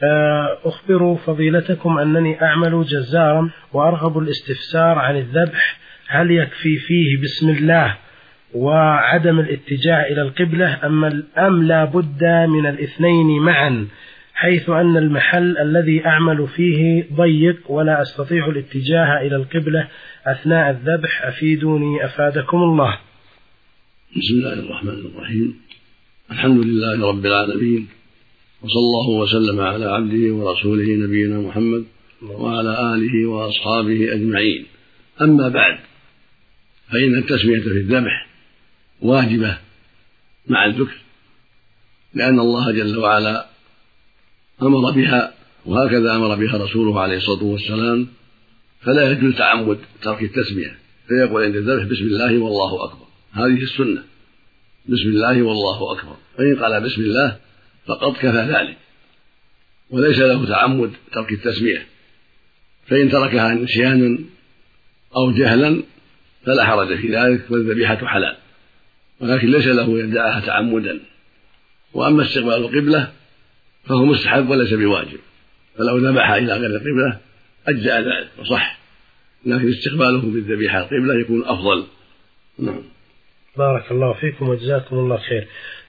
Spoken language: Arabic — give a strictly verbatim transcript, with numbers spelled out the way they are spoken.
أخبر فضيلتكم أنني أعمل جزارا وأرغب الاستفسار عن الذبح، هل يكفي فيه بسم الله وعدم الاتجاه إلى القبلة أم لا بد من الاثنين معا، حيث أن المحل الذي أعمل فيه ضيق ولا أستطيع الاتجاه إلى القبلة أثناء الذبح، أفيدوني أفادكم الله. بسم الله الرحمن الرحيم، الحمد لله رب العالمين، وصلى الله وسلم على عبده ورسوله نبينا محمد وعلى آله وأصحابه أجمعين. أما بعد، فإن التسمية في الذبح واجبة مع الذكر، لأن الله جل وعلا أمر بها، وهكذا أمر بها رسوله عليه الصلاة والسلام، فلا يجوز تعمد ترك التسمية، فيقول عند الذبح بسم الله والله أكبر، هذه السنة، بسم الله والله أكبر، فإن قال بسم الله فقد كفى ذلك، وليس له تعمد ترك التسمية، فإن تركها نسيانا أو جهلا فلا حرج في ذلك، والذبيحة حلال، ولكن ليس له يدعها تعمدا. وأما استقبال القبلة فهو مستحب وليس بواجب، فلو ذبح إلى غير القبلة أجزأ ذلك وصح، لكن استقباله بالذبيحة القبلة يكون أفضل. نعم. بارك الله فيكم وجزاكم الله خير.